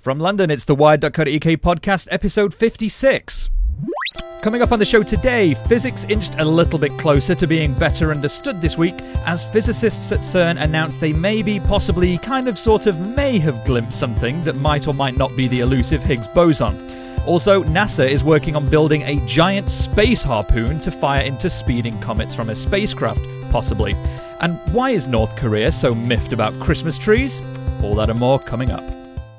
From London, it's the Wired.co.uk podcast, episode 56. Coming up on the show today, physics inched a little bit closer to being better understood this week as physicists at CERN announced they maybe, possibly, sort of may have glimpsed something that might or might not be the elusive Higgs boson. Also, NASA is working on building a giant space harpoon to fire into speeding comets from a spacecraft, possibly. And why is North Korea so miffed about Christmas trees? All that and more coming up.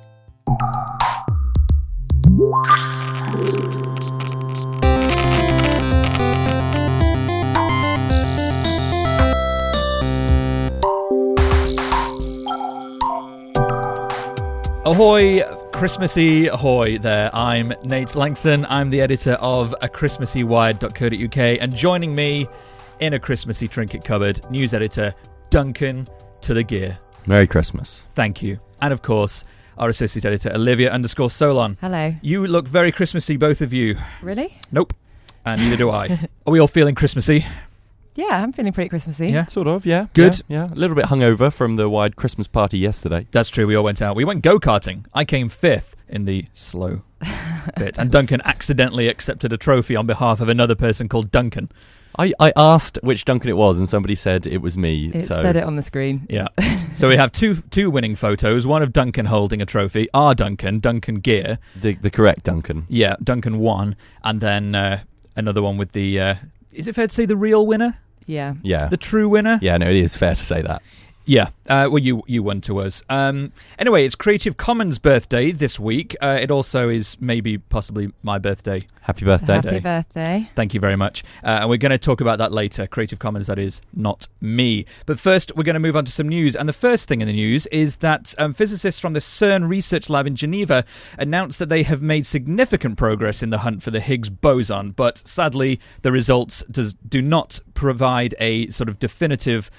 Ahoy, Christmassy ahoy there. I'm Nate Langston. I'm the editor of A Christmassy Wired.co.uk, and joining me in a Christmassy trinket cupboard, news editor Duncan to the gear. Merry Christmas. Thank you. And of course, our associate editor Olivia_Solon. Hello. You look very Christmassy, both of you. Really? Nope. And neither do I. Are we all feeling Christmassy? Yeah, I'm feeling pretty Christmassy. Yeah? Sort of, yeah. Good. Yeah. A little bit hungover from the wide Christmas party yesterday. That's true, we all went out. We went go-karting. I came fifth in the slow bit. And Duncan accidentally accepted a trophy on behalf of another person called Duncan. I asked which Duncan it was, and somebody said it was me. It said it on the screen. Yeah. So we have two winning photos. One of Duncan holding a trophy. Our Duncan Gear. The correct Duncan. Yeah, Duncan won. And then another one with the... is it fair to say the real winner? Yeah. Yeah. The true winner? Yeah, no, it is fair to say that. Yeah, well, you won to us. Anyway, it's Creative Commons' birthday this week. It also is possibly my birthday. Happy birthday. Happy birthday. Thank you very much. And we're going to talk about that later. Creative Commons, that is, not me. But first, we're going to move on to some news. And the first thing in the news is that physicists from the CERN Research Lab in Geneva announced that they have made significant progress in the hunt for the Higgs boson. But sadly, the results do not provide a sort of definitive...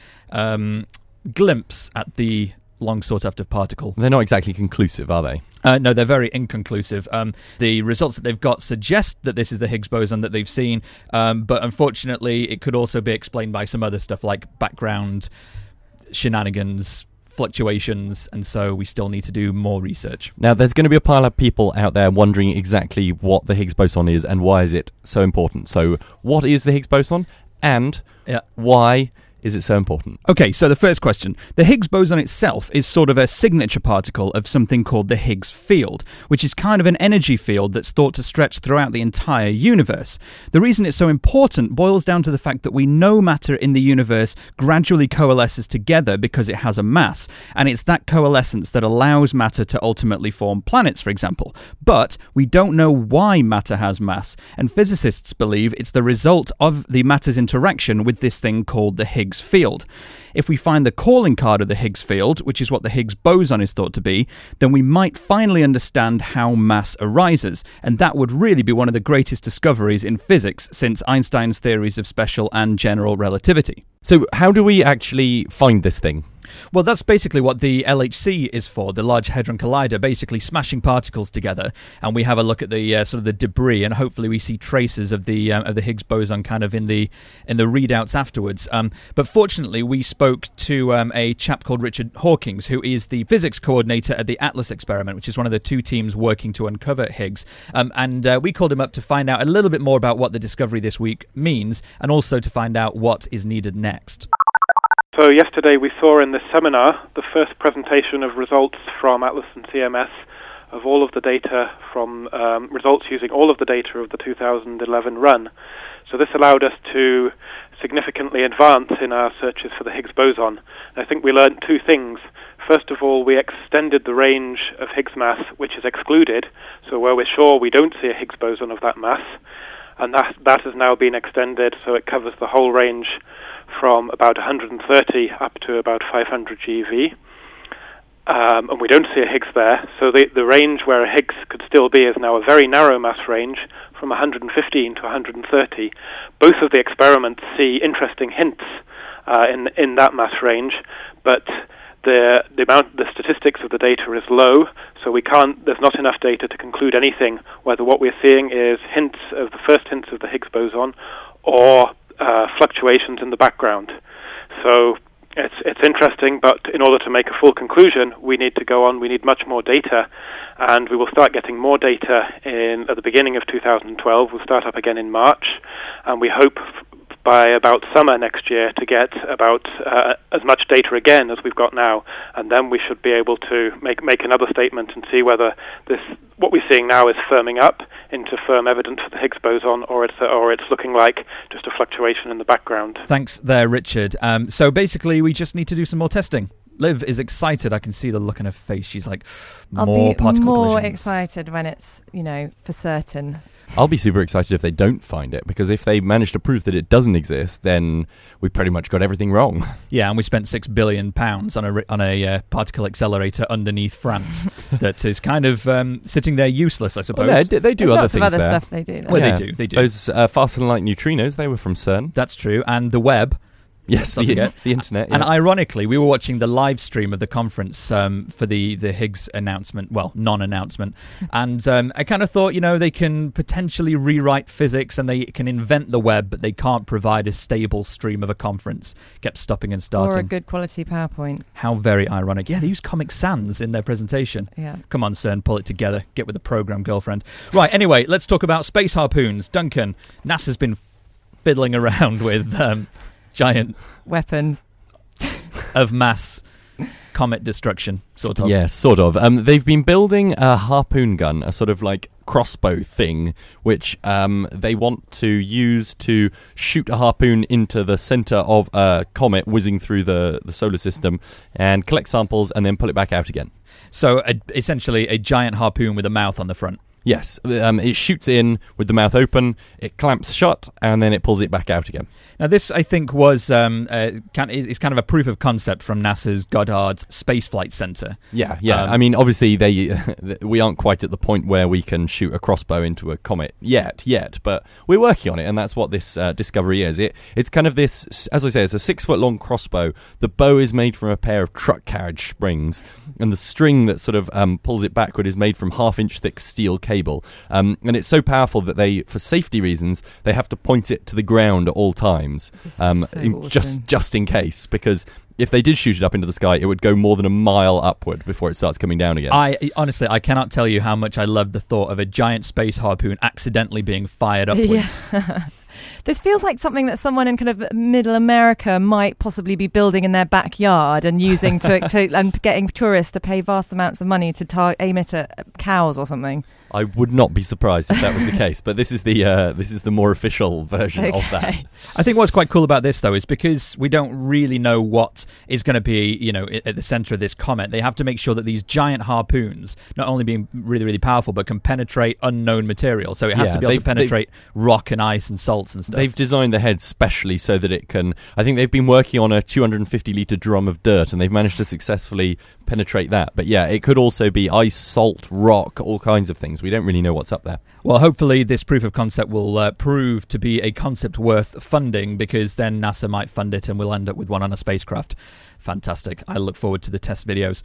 glimpse at the long sought after particle. They're not exactly conclusive, are they? No, they're very inconclusive. The results that they've got suggest that this is the Higgs boson that they've seen, but unfortunately it could also be explained by some other stuff like background shenanigans, fluctuations, and so we still need to do more research. Now, there's going to be a pile of people out there wondering exactly what the Higgs boson is and why is it so important. So what is the Higgs boson and why is it so important? Okay, so the first question. The Higgs boson itself is sort of a signature particle of something called the Higgs field, which is kind of an energy field that's thought to stretch throughout the entire universe. The reason it's so important boils down to the fact that we know matter in the universe gradually coalesces together because it has a mass, and it's that coalescence that allows matter to ultimately form planets, for example. But we don't know why matter has mass, and physicists believe it's the result of the matter's interaction with this thing called the Higgs field. If we find the calling card of the Higgs field, which is what the Higgs boson is thought to be, then we might finally understand how mass arises, and that would really be one of the greatest discoveries in physics since Einstein's theories of special and general relativity. So how do we actually find this thing? Well, that's basically what the LHC is for, the Large Hadron Collider, basically smashing particles together, and we have a look at the sort of the debris, and hopefully we see traces of the Higgs boson kind of in the readouts afterwards. But fortunately, we spoke to a chap called Richard Hawkins, who is the physics coordinator at the ATLAS experiment, which is one of the two teams working to uncover Higgs. And we called him up to find out a little bit more about what the discovery this week means, and also to find out what is needed next. So yesterday we saw in this seminar the first presentation of results from ATLAS and CMS of all of the data from results using all of the data of the 2011 run. So this allowed us to significantly advance in our searches for the Higgs boson. And I think we learned two things. First of all, we extended the range of Higgs mass which is excluded, so where we're sure we don't see a Higgs boson of that mass, and that has now been extended so it covers the whole range from about 130 up to about 500 GeV. And we don't see a Higgs there, so the range where a Higgs could still be is now a very narrow mass range from 115 to 130. Both of the experiments see interesting hints in that mass range, but the statistics of the data is low, so there's not enough data to conclude anything, whether what we're seeing is the first hints of the Higgs boson or fluctuations in the background. So It's interesting, but in order to make a full conclusion, we need to go on. We need much more data, and we will start getting more data at the beginning of 2012. We'll start up again in March, and we hope by about summer next year to get about as much data again as we've got now, and then we should be able to make another statement and see whether what we're seeing now is firming up into firm evidence for the Higgs boson, or it's looking like just a fluctuation in the background. Thanks there, Richard. So basically, we just need to do some more testing. Liv is excited. I can see the look in her face. She's like, more particle I'll be more collisions. excited when it's, for certain. I'll be super excited if they don't find it, because if they manage to prove that it doesn't exist, then we pretty much got everything wrong. Yeah, and we spent £6 billion on a particle accelerator underneath France that is kind of sitting there useless, I suppose. Well, they do There's other lots things of other there. stuff they do. Well, Yeah. they do. Those faster-than-light neutrinos, they were from CERN. That's true. And the web. Yes, the internet. Yeah. And ironically, we were watching the live stream of the conference for the Higgs announcement, well, non-announcement. And I kind of thought, they can potentially rewrite physics and they can invent the web, but they can't provide a stable stream of a conference. Kept stopping and starting. Or a good quality PowerPoint. How very ironic. Yeah, they use Comic Sans in their presentation. Yeah. Come on, CERN, pull it together. Get with the program, girlfriend. Right, anyway, let's talk about space harpoons. Duncan, NASA's been fiddling around with giant Weapons. of mass comet destruction, sort of. Yeah, sort of. They've been building a harpoon gun, a sort of like crossbow thing, which they want to use to shoot a harpoon into the center of a comet whizzing through the solar system and collect samples and then pull it back out again. So essentially a giant harpoon with a mouth on the front. Yes, it shoots in with the mouth open, it clamps shut, and then it pulls it back out again. Now, this, I think, is kind of a proof of concept from NASA's Goddard Space Flight Center. Yeah. I mean, obviously, we aren't quite at the point where we can shoot a crossbow into a comet yet, but we're working on it, and that's what this discovery is. It's kind of this, as I say, it's a 6-foot-long crossbow. The bow is made from a pair of truck carriage springs, and the string that sort of pulls it backward is made from half-inch thick steel cable. And it's so powerful that for safety reasons, they have to point it to the ground at all times. Awesome. Just in case, because if they did shoot it up into the sky, it would go more than a mile upward before it starts coming down again. Honestly, I cannot tell you how much I love the thought of a giant space harpoon accidentally being fired upwards. Yeah. This feels like something that someone in kind of middle America might possibly be building in their backyard and using to and getting tourists to pay vast amounts of money to aim it at cows or something. I would not be surprised if that was the case, but this is the more official version of that. I think what's quite cool about this, though, is because we don't really know what is going to be, at the center of this comet. They have to make sure that these giant harpoons not only being really, really powerful, but can penetrate unknown material. So it has to be able to penetrate rock and ice and salts and stuff. They've designed the head specially so that it can. I think they've been working on a 250-litre drum of dirt, and they've managed to successfully penetrate that. But yeah, it could also be ice, salt, rock, all kinds of things. We don't really know what's up there. Well, hopefully this proof of concept will prove to be a concept worth funding, because then NASA might fund it and we'll end up with one on a spacecraft. Fantastic. I look forward to the test videos.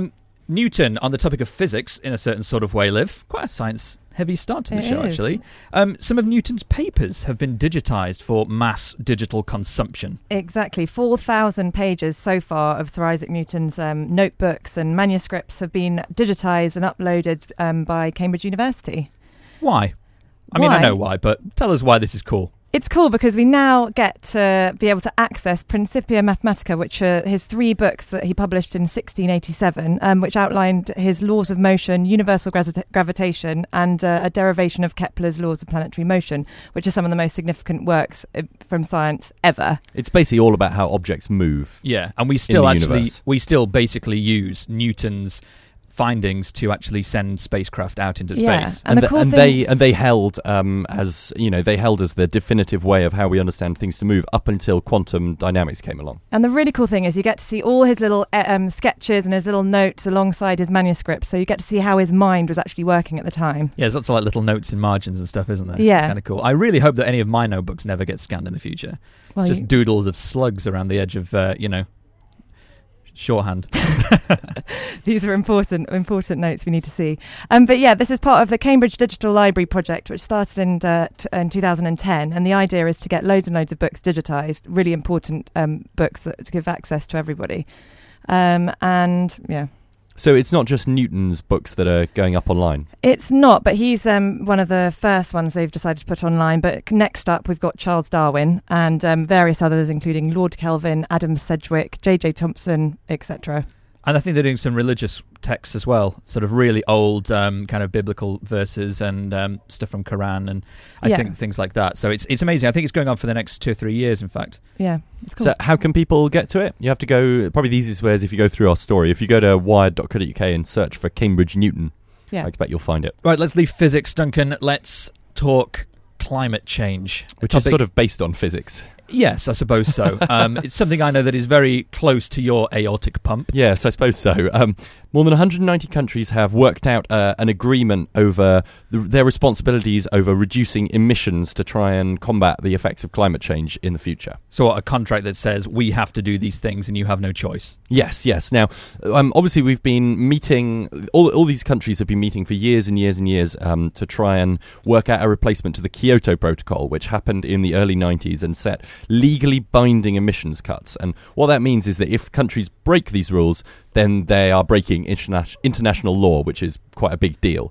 Newton, on the topic of physics, in a certain sort of way, Liv. Quite a science-heavy start to the show, actually. Some of Newton's papers have been digitised for mass digital consumption. Exactly. 4,000 pages so far of Sir Isaac Newton's notebooks and manuscripts have been digitised and uploaded by Cambridge University. Why? I mean, I know why, but tell us why this is cool. It's cool because we now get to be able to access Principia Mathematica, which are his 3 books that he published in 1687, which outlined his laws of motion, universal gravitation, and a derivation of Kepler's laws of planetary motion, which are some of the most significant works from science ever. It's basically all about how objects move. Yeah, and we still basically use Newton's findings to actually send spacecraft out into space. And they held as the definitive way of how we understand things to move up until quantum dynamics came along. And the really cool thing is you get to see all his little sketches and his little notes alongside his manuscripts, so you get to see how his mind was actually working at the time. Yeah, there's lots of little notes in margins and stuff, isn't there? Yeah. It's kind of cool. I really hope that any of my notebooks never get scanned in the future. It's just doodles of slugs around the edge of, Shorthand. These are important notes we need to see. But yeah, this is part of the Cambridge Digital Library project, which started in 2010. And the idea is to get loads and loads of books digitised, really important books to give access to everybody. And yeah. So it's not just Newton's books that are going up online? It's not, but he's one of the first ones they've decided to put online. But next up, we've got Charles Darwin and various others, including Lord Kelvin, Adam Sedgwick, J.J. Thompson, etc. And I think they're doing some religious texts as well, sort of really old kind of biblical verses and stuff from Quran and I think things like that. So it's amazing. I think it's going on for the next 2 or 3 years, in fact. Yeah, it's cool. So how can people get to it? You have to go, probably the easiest way is if you go through our story. If you go to wired.co.uk and search for Cambridge Newton, I expect you'll find it. Right, let's leave physics, Duncan. Let's talk climate change. Which is sort of based on physics. Yes, I suppose so. It's something I know that is very close to your aortic pump. Yes, I suppose so. More than 190 countries have worked out an agreement over their responsibilities over reducing emissions to try and combat the effects of climate change in the future. So a contract that says we have to do these things and you have no choice. Yes. Now, obviously we've been meeting, all these countries have been meeting for years and years and years to try and work out a replacement to the Kyoto Protocol, which happened in the early 90s and set legally binding emissions cuts. And what that means is that if countries break these rules, then they are breaking international law, which is quite a big deal.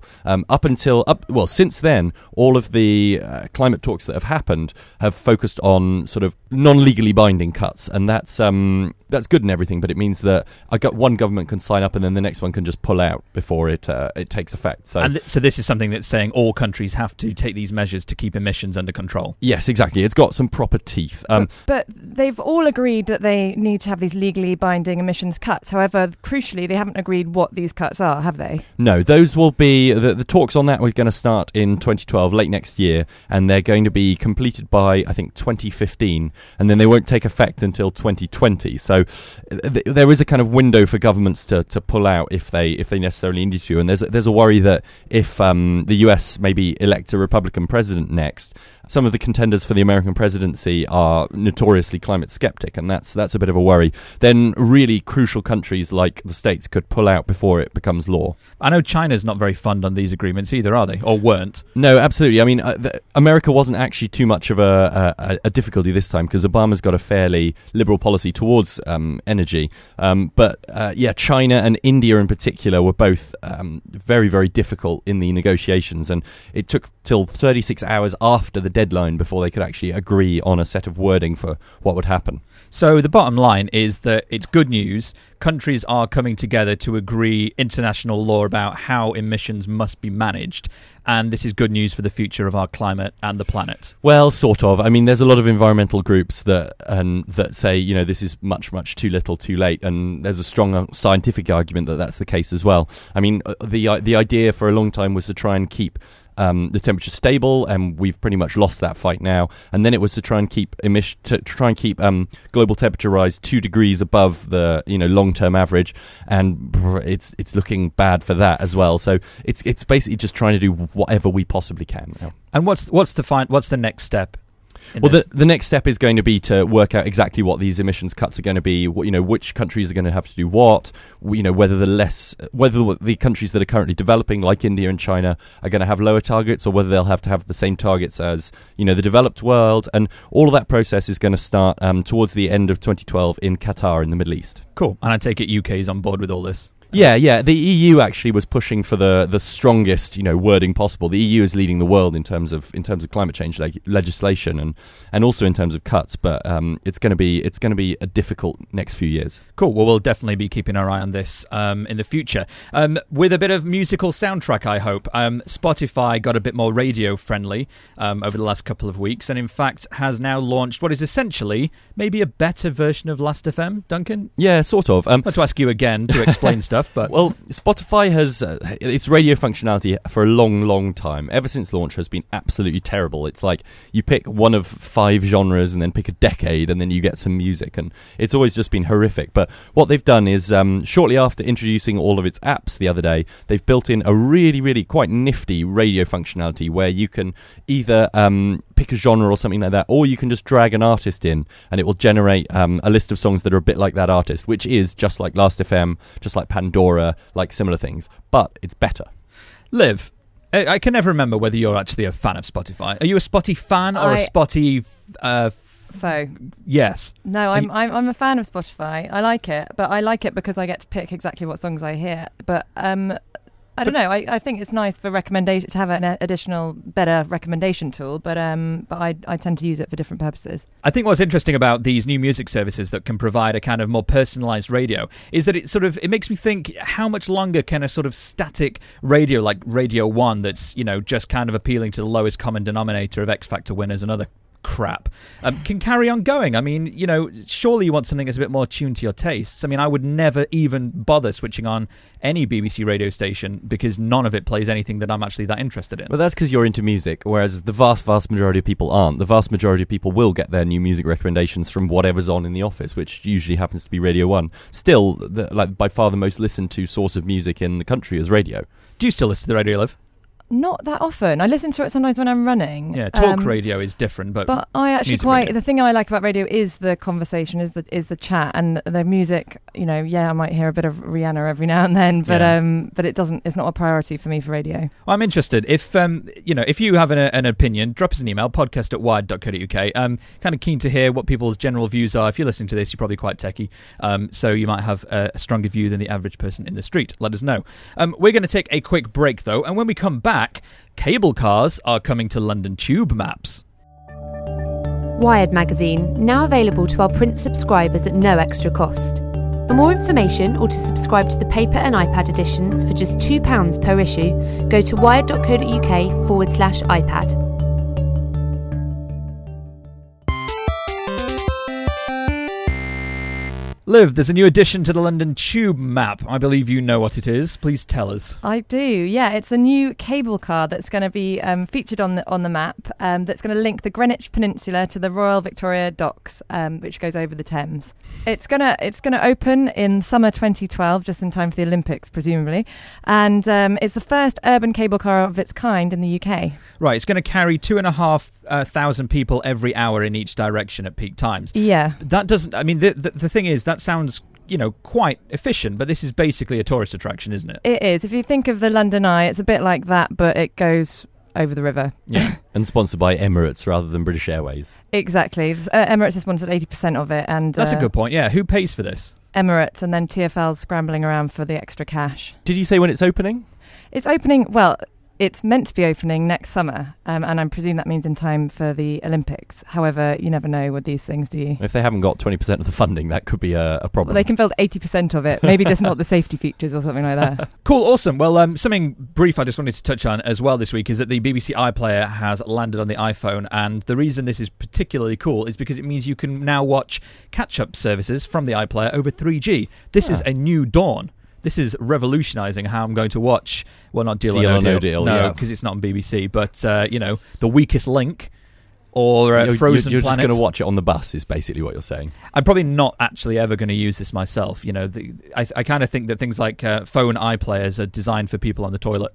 Since then, all of the climate talks that have happened have focused on sort of non-legally binding cuts, and that's good and everything, but it means that one government can sign up and then the next one can just pull out before it takes effect. So this is something that's saying all countries have to take these measures to keep emissions under control. Yes, exactly. It's got some proper teeth. But they've all agreed that they need to have these legally binding emissions cuts. However, crucially, they haven't agreed what these cuts are, have they? No, those will be the talks on that are going to start in 2012, late next year, and they're going to be completed by, I think, 2015, and then they won't take effect until 2020. So there is a kind of window for governments to pull out if they necessarily need to, and there's a worry that if the US maybe elects a Republican president next, some of the contenders for the American presidency are notoriously climate skeptic, and that's a bit of a worry. Then really crucial countries like the States could pull out before it becomes law. I know China's not very fond on these agreements either, are they? Or weren't? No, absolutely. I mean, America wasn't actually too much of a difficulty this time because Obama's got a fairly liberal policy towards energy. But China and India in particular were both very, very difficult in the negotiations, and it took till 36 hours after the deadline before they could actually agree on a set of wording for what would happen. So the bottom line is that it's good news. Countries are coming together to agree international law about how emissions must be managed. And this is good news for the future of our climate and the planet. Well, sort of. I mean, there's a lot of environmental groups that say, this is much, much too little, too late. And there's a strong scientific argument that that's the case as well. I mean, the idea for a long time was to try and keep the temperature stable, and we've pretty much lost that fight now. And then it was to try and keep global temperature rise 2 degrees above the long-term average, and it's looking bad for that as well. So it's basically just trying to do whatever we possibly can now. And what's the next step? Well, the next step is going to be to work out exactly what these emissions cuts are going to be. Which countries are going to have to do what. Whether the countries that are currently developing, like India and China, are going to have lower targets, or whether they'll have to have the same targets as the developed world. And all of that process is going to start towards the end of 2012 in Qatar in the Middle East. Cool. And I take it UK is on board with all this. Yeah. The EU actually was pushing for the strongest, wording possible. The EU is leading the world in terms of climate change legislation and also in terms of cuts. But it's going to be a difficult next few years. Cool. Well, we'll definitely be keeping our eye on this in the future. With a bit of musical soundtrack, I hope. Spotify got a bit more radio friendly over the last couple of weeks, and in fact has now launched what is essentially maybe a better version of Last.fm. Duncan? Yeah, sort of. Not to ask you again to explain stuff. But well, Spotify has its radio functionality for a long, long time, ever since launch, has been absolutely terrible. It's like you pick one of 5 genres and then pick a decade and then you get some music, and it's always just been horrific. But what they've done is, shortly after introducing all of its apps the other day, they've built in a really, really quite nifty radio functionality where you can either pick a genre or something like that, or you can just drag an artist in and it will generate a list of songs that are a bit like that artist, which is just like Last.fm, just like Pandora, like similar things, but it's better. Liv, I can never remember whether you're actually a fan of Spotify. Are you a Spotty fan or a Spotty foe? Yes. No, I'm a fan of Spotify. I like it, but I like it because I get to pick exactly what songs I hear. But I don't know. I think it's nice for recommendation to have an additional, better recommendation tool. But I tend to use it for different purposes. I think what's interesting about these new music services that can provide a kind of more personalised radio is that it makes me think, how much longer can a sort of static radio like Radio 1 that's, just kind of appealing to the lowest common denominator of X Factor winners and other crap can carry on going? I mean, surely you want something that's a bit more tuned to your tastes. I mean, I would never even bother switching on any BBC radio station because none of it plays anything that I'm actually that interested in. Well, that's because you're into music, whereas the vast majority of people aren't. The vast majority of people will get their new music recommendations from whatever's on in the office, which usually happens to be Radio 1. Still, by far the most listened to source of music in the country is radio. Do you still listen to the radio, Liv? Not that often. I listen to it sometimes when I'm running. Yeah, talk radio is different, but I actually the thing I like about radio is the conversation, is the chat, and the music. I might hear a bit of Rihanna every now and then, but it's not a priority for me for radio. Well, I'm interested. If if you have an opinion, drop us an email, podcast@wired.co.uk. Kind of keen to hear what people's general views are. If you're listening to this, you're probably quite techie, so you might have a stronger view than the average person in the street. Let us know. We're going to take a quick break though, and when we come back, cable cars are coming to London Tube maps. Wired magazine, now available to our print subscribers at no extra cost. For more information or to subscribe to the paper and iPad editions for just £2 per issue, go to wired.co.uk/iPad. Liv, there's a new addition to the London Tube map. I believe you know what it is. Please tell us. I do, yeah. It's a new cable car that's going to be featured on the map that's going to link the Greenwich Peninsula to the Royal Victoria Docks, which goes over the Thames. It's going to open in summer 2012, just in time for the Olympics, presumably. And it's the first urban cable car of its kind in the UK. Right, it's going to carry 2,500 people every hour in each direction at peak times. Yeah. That doesn't... I mean, the thing is, that sounds, quite efficient, but this is basically a tourist attraction, isn't it? It is. If you think of the London Eye, it's a bit like that, but it goes over the river. Yeah. And sponsored by Emirates rather than British Airways. Exactly. Emirates has sponsored 80% of it. And that's a good point, yeah. Who pays for this? Emirates, and then TfL's scrambling around for the extra cash. Did you say when it's opening? It's opening, well... It's meant to be opening next summer, and I presume that means in time for the Olympics. However, you never know with these things, do you? If they haven't got 20% of the funding, that could be a problem. Well, they can build 80% of it. Maybe just not the safety features or something like that. Cool, awesome. Well, something brief I just wanted to touch on as well this week is that the BBC iPlayer has landed on the iPhone, and the reason this is particularly cool is because it means you can now watch catch-up services from the iPlayer over 3G. This is a new dawn. This is revolutionising how I'm going to watch, well, not Deal or No Deal. No, because it's not on BBC, but, The Weakest Link or Frozen You're Planet. just going to watch it on the bus is basically what you're saying. I'm probably not actually ever going to use this myself. I kind of think that things like phone iPlayers are designed for people on the toilet.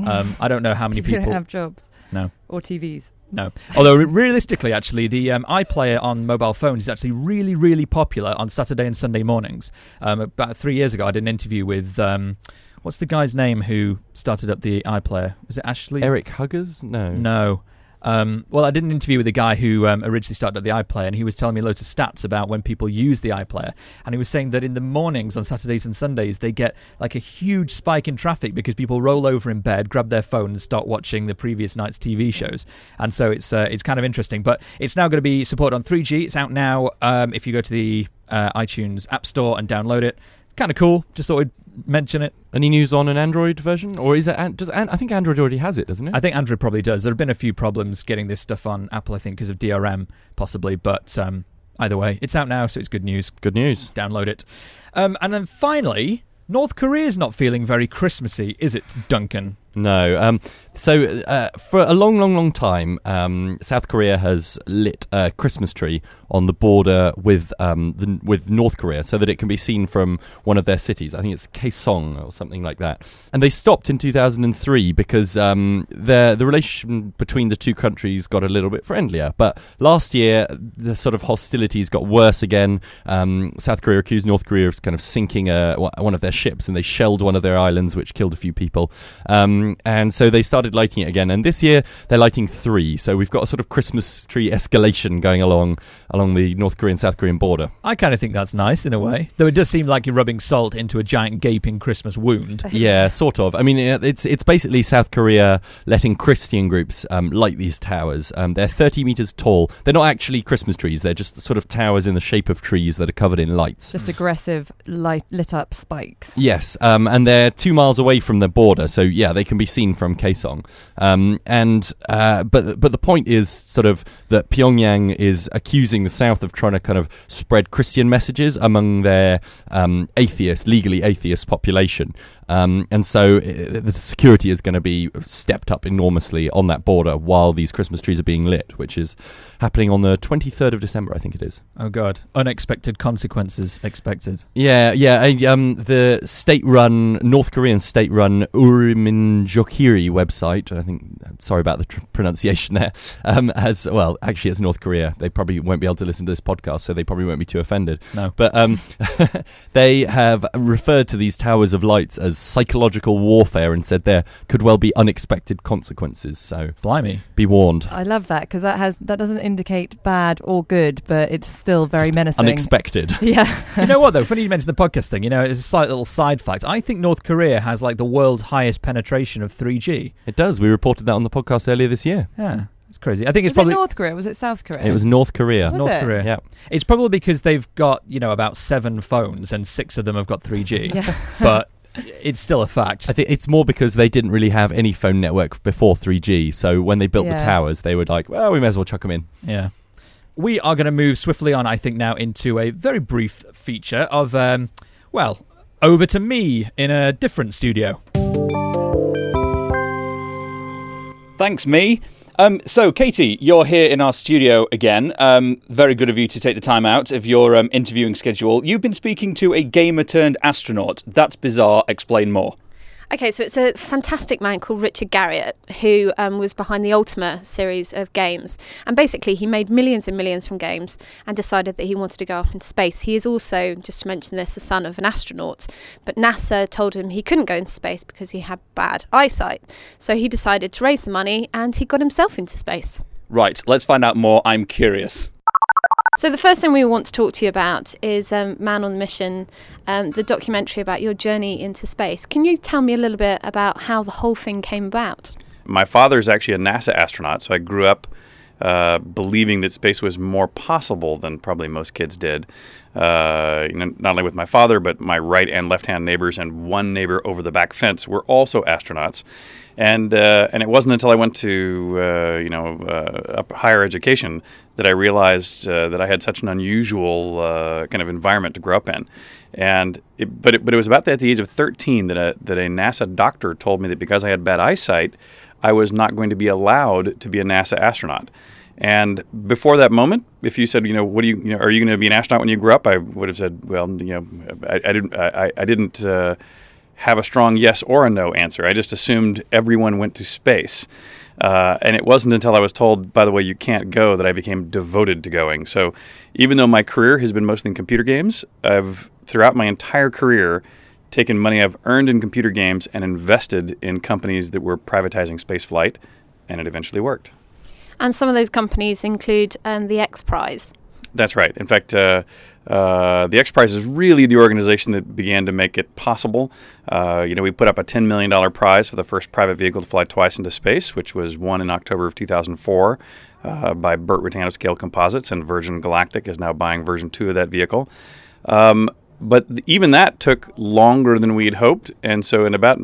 I don't know how many people... don't have jobs. No. Or TVs. No. Although, realistically, actually, the iPlayer on mobile phones is actually really, really popular on Saturday and Sunday mornings. About 3 years ago, I did an interview with... what's the guy's name who started up the iPlayer? Was it Ashley? Eric Huggers? No. Well, I did an interview with a guy who originally started up the iPlayer, and he was telling me loads of stats about when people use the iPlayer. And he was saying that in the mornings on Saturdays and Sundays, they get like a huge spike in traffic because people roll over in bed, grab their phone, and start watching the previous night's TV shows. And so it's kind of interesting. But it's now going to be supported on 3G. It's out now. If you go to the iTunes App Store and download it, kind of cool. Just thought I'd mention it. Any news on an Android version, or is it? I think Android already has it, doesn't it? I think Android probably does. There have been a few problems getting this stuff on Apple, I think, because of DRM, possibly. But either way, it's out now, so it's good news. Good news. Download it. And then finally, North Korea's not feeling very Christmassy, is it, Duncan? No. So for a long time, South Korea has lit a Christmas tree on the border with North Korea, so that it can be seen from one of their cities. I think it's Kaesong or something like that. And they stopped in 2003 because the relation between the two countries got a little bit friendlier. But last year, the sort of hostilities got worse again. South Korea accused North Korea of kind of sinking one of their ships, and they shelled one of their islands, which killed a few people. And so they started lighting it again, and this year they're lighting 3, so we've got a sort of Christmas tree escalation going along the North Korean South Korean border. I kind of think that's nice in a way, though it does seem like you're rubbing salt into a giant gaping Christmas wound. Yeah, sort of. I mean, it's basically South Korea letting Christian groups light these towers. They're 30 meters tall. They're not actually Christmas trees, they're just sort of towers in the shape of trees that are covered in lights. Just aggressive lit up spikes. Yes, and they're 2 miles away from the border, so yeah, they can be seen from Kaesong. But the point is sort of that Pyongyang is accusing the South of trying to kind of spread Christian messages among their legally atheist population. And so the security is going to be stepped up enormously on that border while these Christmas trees are being lit, which is happening on the 23rd of December, I think it is. Oh, God. Unexpected consequences expected. Yeah. The state-run, North Korean state-run Uriminjokiri website, I think, sorry about the pronunciation there, actually it's North Korea. They probably won't be able to listen to this podcast, so they probably won't be too offended. No. But they have referred to these towers of lights as psychological warfare and said there could well be unexpected consequences. So, blimey, be warned. I love that because that doesn't indicate bad or good, but it's still very menacing. Unexpected. Yeah. You know what though? Funny you mentioned the podcast thing. You know, it's a slight little side fact. I think North Korea has like the world's highest penetration of 3G. It does. We reported that on the podcast earlier this year. Yeah. It's crazy. I think it's was probably it North Korea? Was it South Korea? It was North Korea. Was North it? Korea. Yeah. It's probably because they've got, about 7 phones and 6 of them have got 3G. Yeah. But it's still a fact. I think it's more because they didn't really have any phone network before 3G. So when they built the towers, they were like, well, we may as well chuck them in. Yeah. We are going to move swiftly on, I think, now into a very brief feature of, over to me in a different studio. Thanks, me. So, Katie, you're here in our studio again. Very good of you to take the time out of your interviewing schedule. You've been speaking to a gamer-turned-astronaut. That's bizarre. Explain more. Okay, so it's a fantastic man called Richard Garriott who was behind the Ultima series of games. And basically, he made millions and millions from games and decided that he wanted to go up into space. He is also, just to mention this, the son of an astronaut. But NASA told him he couldn't go into space because he had bad eyesight. So he decided to raise the money and he got himself into space. Right, let's find out more. I'm curious. So the first thing we want to talk to you about is Man on the Mission, the documentary about your journey into space. Can you tell me a little bit about how the whole thing came about? My father is actually a NASA astronaut, so I grew up believing that space was more possible than probably most kids did. Not only with my father, but my right and left-hand neighbors and one neighbor over the back fence were also astronauts. And it wasn't until I went to higher education that I realized that I had such an unusual kind of environment to grow up in. But it was about at the age of 13 that a NASA doctor told me that because I had bad eyesight, I was not going to be allowed to be a NASA astronaut. And before that moment, if you said, are you going to be an astronaut when you grow up? I would have said, well, I didn't have a strong yes or a no answer. I just assumed everyone went to space. And it wasn't until I was told, by the way, you can't go, that I became devoted to going. So even though my career has been mostly in computer games, I've, throughout my entire career, taken money I've earned in computer games and invested in companies that were privatizing space flight, and it eventually worked. And some of those companies include the X Prize. That's right. In fact, the X Prize is really the organization that began to make it possible. We put up a $10 million prize for the first private vehicle to fly twice into space, which was won in October of 2004 by Burt Rutan of Scale Composites, and Virgin Galactic is now buying version 2 of that vehicle. But even that took longer than we had hoped, and so in about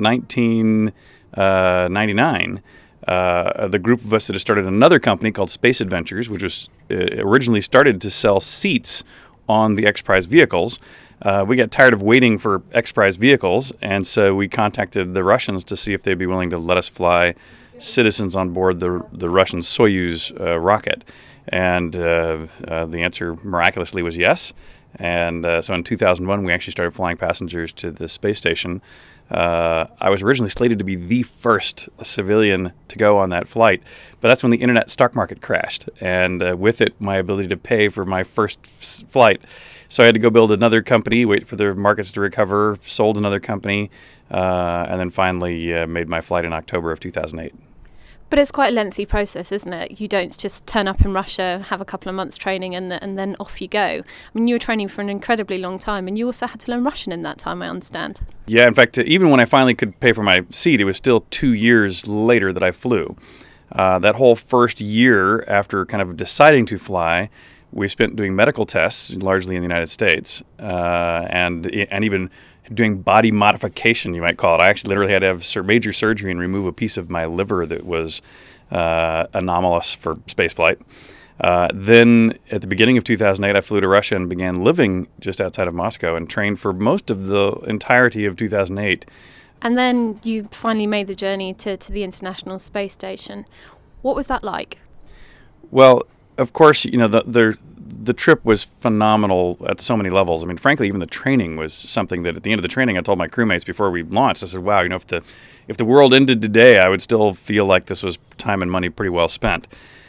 1999, the group of us that had started another company called Space Adventures, which was originally started to sell seats on the X Prize vehicles. we got tired of waiting for X-Prize vehicles, and so we contacted the Russians to see if they'd be willing to let us fly citizens on board the Russian Soyuz rocket. And the answer miraculously was yes. And so in 2001, we actually started flying passengers to the space station. I was originally slated to be the first civilian to go on that flight, but that's when the internet stock market crashed, and with it, my ability to pay for my first flight. So I had to go build another company, wait for the markets to recover, sold another company, and then finally made my flight in October of 2008. But it's quite a lengthy process, isn't it? You don't just turn up in Russia, have a couple of months training, and then off you go. I mean, you were training for an incredibly long time, and you also had to learn Russian in that time, I understand. Yeah, in fact, even when I finally could pay for my seat, it was still 2 years later that I flew. That whole first year after kind of deciding to fly, we spent doing medical tests, largely in the United States, and even doing body modification, you might call it. I actually literally had to have major surgery and remove a piece of my liver that was anomalous for spaceflight. Then at the beginning of 2008, I flew to Russia and began living just outside of Moscow and trained for most of the entirety of 2008. And then you finally made the journey to the International Space Station. What was that like? Well, of course, you know, the trip was phenomenal at so many levels. I mean, frankly, even the training was something that at the end of the training, I told my crewmates before we launched, I said, wow, you know, if the world ended today, I would still feel like this was time and money pretty well spent.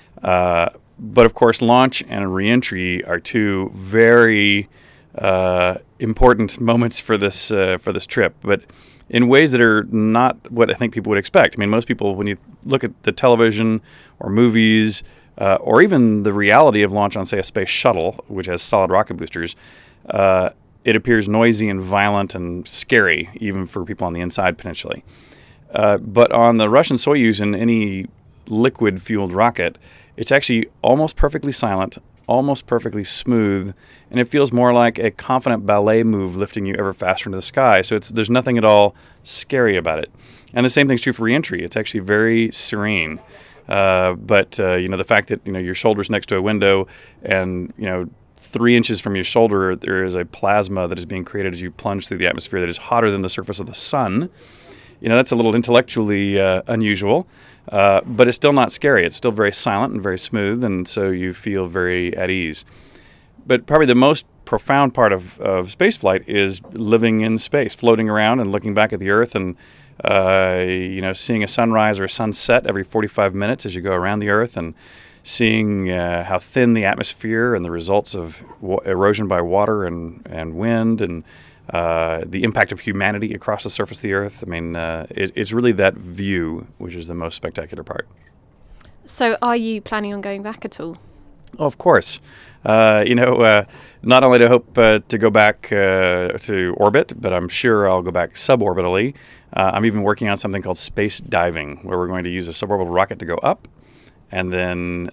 But of course, launch and reentry are two very important moments for this trip, but in ways that are not what I think people would expect. I mean, most people, when you look at the television or movies, or even the reality of launch on, say, a space shuttle, which has solid rocket boosters, it appears noisy and violent and scary, even for people on the inside potentially. But on the Russian Soyuz and any liquid-fueled rocket, it's actually almost perfectly silent, almost perfectly smooth, and it feels more like a confident ballet move lifting you ever faster into the sky. So there's nothing at all scary about it. And the same thing's true for reentry. It's actually very serene. But you know, the fact that, you know, your shoulder's next to a window and, you know, 3 inches from your shoulder there is a plasma that is being created as you plunge through the atmosphere that is hotter than the surface of the sun. You know, that's a little intellectually unusual, but it's still not scary. It's still very silent and very smooth, and so you feel very at ease. But probably the most profound part of spaceflight is living in space, floating around and looking back at the Earth and you know, seeing a sunrise or a sunset every 45 minutes as you go around the Earth, and seeing how thin the atmosphere and the results of erosion by water and wind and the impact of humanity across the surface of the Earth. I mean, it's really that view which is the most spectacular part. So are you planning on going back at all? Oh, of course. You know, not only do I hope to go back to orbit, but I'm sure I'll go back suborbitally. I'm even working on something called space diving, where we're going to use a suborbital rocket to go up and then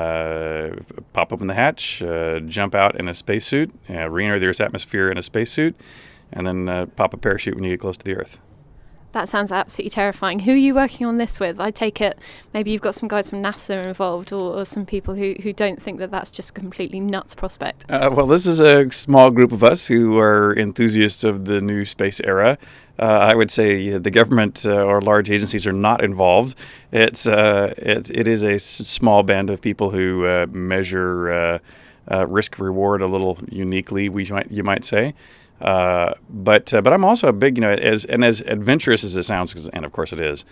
pop open the hatch, jump out in a spacesuit, re-enter the Earth's atmosphere in a spacesuit, and then pop a parachute when you get close to the Earth. That sounds absolutely terrifying. Who are you working on this with? I take it maybe you've got some guys from NASA involved, or some people who don't think that that's just a completely nuts prospect. Well, this is a small group of us who are enthusiasts of the new space era. I would say the government or large agencies are not involved. It is a small band of people who measure risk-reward a little uniquely, you might say. But I'm also a big, you know, as adventurous as it sounds, and of course it is,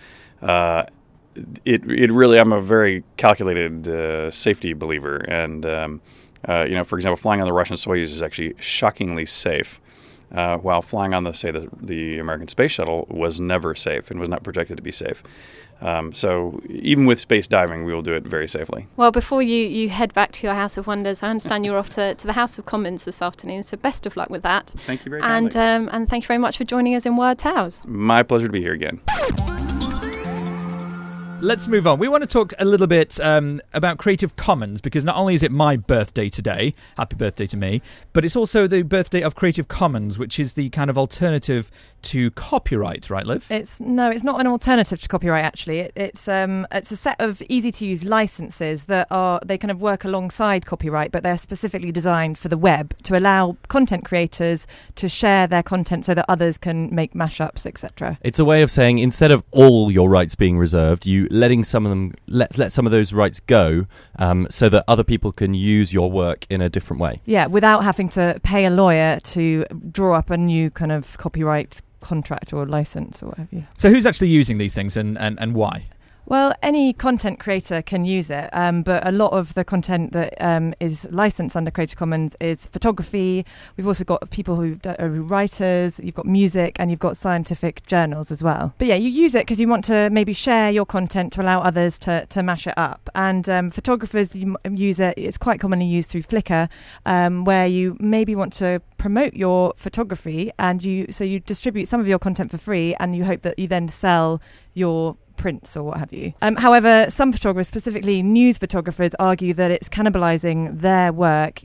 it really, I'm a very calculated safety believer, and you know, for example, flying on the Russian Soyuz is actually shockingly safe, while flying on the American space shuttle was never safe and was not projected to be safe. So even with space diving, we will do it very safely. Well, before you head back to your House of Wonders, I understand you're off to the House of Commons this afternoon, so best of luck with that. Thank you very kindly. And thank you very much for joining us in Wired Tales. My pleasure to be here again. Let's move on. We want to talk a little bit about Creative Commons, because not only is it my birthday today, happy birthday to me, but it's also the birthday of Creative Commons, which is the kind of alternative to copyright, right, Liv? It's not an alternative to copyright, actually. It's a set of easy-to-use licenses that they kind of work alongside copyright, but they're specifically designed for the web to allow content creators to share their content so that others can make mashups, etc. It's a way of saying, instead of all your rights being reserved, you letting some of them let some of those rights go, so that other people can use your work in a different way. Yeah, without having to pay a lawyer to draw up a new kind of copyright contract or license or what have you. So who's actually using these things and why? Well, any content creator can use it, but a lot of the content that is licensed under Creative Commons is photography. We've also got people who are writers, you've got music, and you've got scientific journals as well. But yeah, you use it because you want to maybe share your content to allow others to mash it up. And photographers use it. It's quite commonly used through Flickr, where you maybe want to promote your photography, and you distribute some of your content for free, and you hope that you then sell your prints or what have you. However, some photographers, specifically news photographers, argue that it's cannibalizing their work.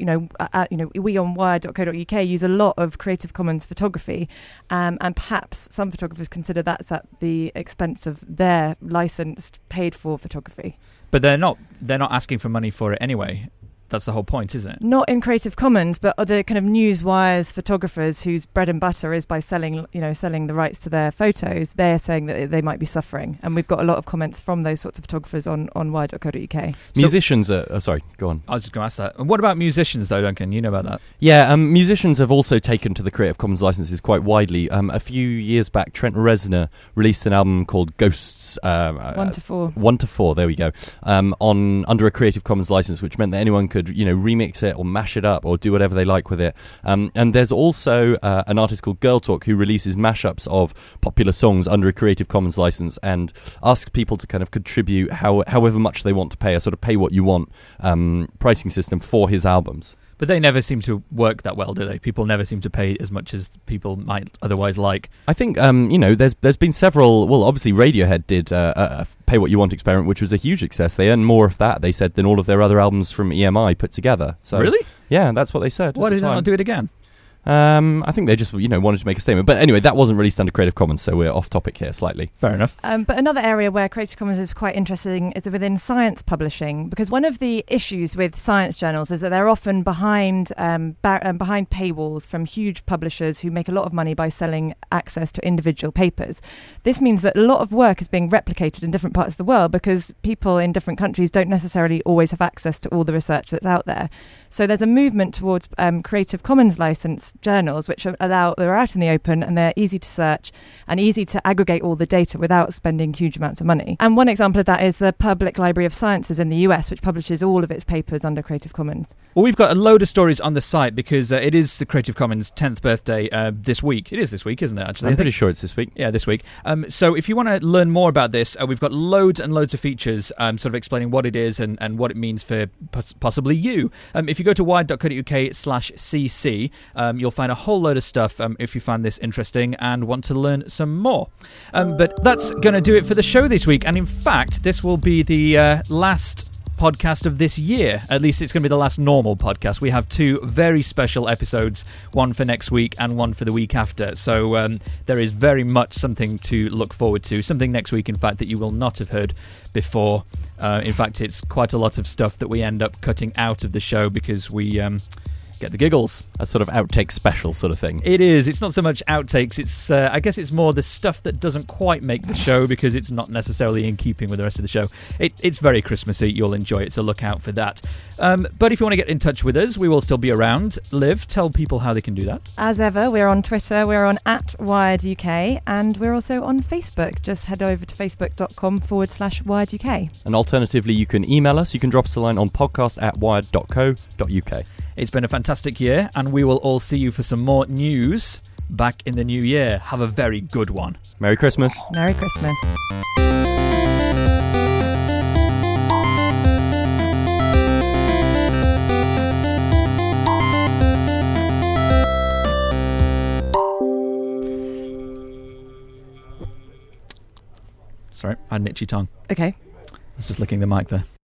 We on Wired.co.uk use a lot of Creative Commons photography, and perhaps some photographers consider that's at the expense of their licensed, paid-for photography. But they're not asking for money for it anyway. That's the whole point, isn't it? Not in Creative Commons, but other kind of newswires photographers whose bread and butter is by selling the rights to their photos. They're saying that they might be suffering, and we've got a lot of comments from those sorts of photographers on Wired.co.uk. Musicians sorry, go on. I was just going to ask that. And what about musicians, though, Duncan? You know about that? Yeah, musicians have also taken to the Creative Commons licenses quite widely. A few years back, Trent Reznor released an album called Ghosts. 1 to 4. 1 to 4, there we go. Under a Creative Commons license, which meant that anyone could remix it or mash it up or do whatever they like with it. And there's also an artist called Girl Talk who releases mashups of popular songs under a Creative Commons license and asks people to kind of contribute however much they want to pay, a sort of pay what you want pricing system for his albums. But they never seem to work that well, do they? People never seem to pay as much as people might otherwise like. I think, there's been several... Well, obviously Radiohead did a Pay What You Want experiment, which was a huge success. They earned more of that, they said, than all of their other albums from EMI put together. So, really? Yeah, that's what they said. Why did they not do it again? I think they just, wanted to make a statement. But anyway, that wasn't released under Creative Commons, so we're off topic here slightly. Fair enough. But another area where Creative Commons is quite interesting is within science publishing, because one of the issues with science journals is that they're often behind paywalls from huge publishers who make a lot of money by selling access to individual papers. This means that a lot of work is being replicated in different parts of the world because people in different countries don't necessarily always have access to all the research that's out there. So there's a movement towards Creative Commons license journals, which they're out in the open and they're easy to search and easy to aggregate all the data without spending huge amounts of money. And one example of that is the Public Library of Sciences in the US, which publishes all of its papers under Creative Commons. Well, we've got a load of stories on the site because it is the Creative Commons 10th birthday this week. It is this week, isn't it, actually? I'm pretty sure it's this week. Yeah, this week. So if you want to learn more about this, we've got loads and loads of features sort of explaining what it is and what it means for possibly you. If you go to wired.co.uk/cc, you'll find a whole load of stuff if you find this interesting and want to learn some more. But that's going to do it for the show this week. And in fact, this will be the last podcast of this year. At least it's going to be the last normal podcast. We have two very special episodes, one for next week and one for the week after. So there is very much something to look forward to. Something next week, in fact, that you will not have heard before. In fact, it's quite a lot of stuff that we end up cutting out of the show because we... get the giggles. A sort of outtake special sort of thing. It is. It's not so much outtakes. It's I guess it's more the stuff that doesn't quite make the show because it's not necessarily in keeping with the rest of the show. It's very Christmassy. You'll enjoy it, so look out for that. But if you want to get in touch with us, we will still be around. Liv, tell people how they can do that. As ever, we're on Twitter. We're on @WiredUK, and we're also on Facebook. Just head over to facebook.com/WiredUK. And alternatively, you can email us. You can drop us a line on podcast@wired.co.uk. It's been a fantastic year, and we will all see you for some more news back in the new year. Have a very good one. Merry Christmas. Merry Christmas. Sorry, I had an itchy tongue. Okay. I was just licking the mic there.